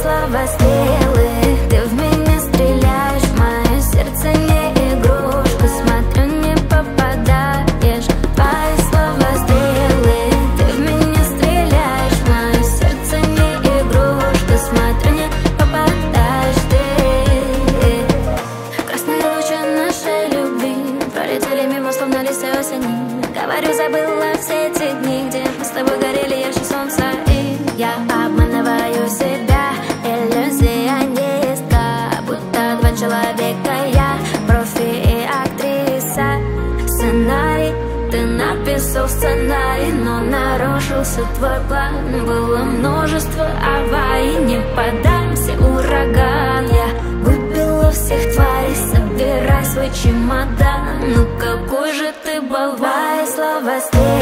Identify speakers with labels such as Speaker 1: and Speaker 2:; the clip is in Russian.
Speaker 1: слова стрелы, ты в меня стреляешь, мое сердце не игрушка, смотрю, не попадаешь. Твои слова стрелы, ты в меня стреляешь, мое сердце не игрушка, смотрю, не попадаешь ты. Красные лучи нашей любви пролетели мимо, словно листья осени. Говорю, забыла все эти дни, где мы с тобой горели ярче солнца. И я обманываю себя, иллюзия низка, будто два человека, я профи и актриса. Сценарий, ты написал сценарий, но нарушился твой план. Было множество аварий, не поддамся, ураган. Я выпила всех тварей, собирай свой чемодан. Ну какой же ты болван. Слова стрелы,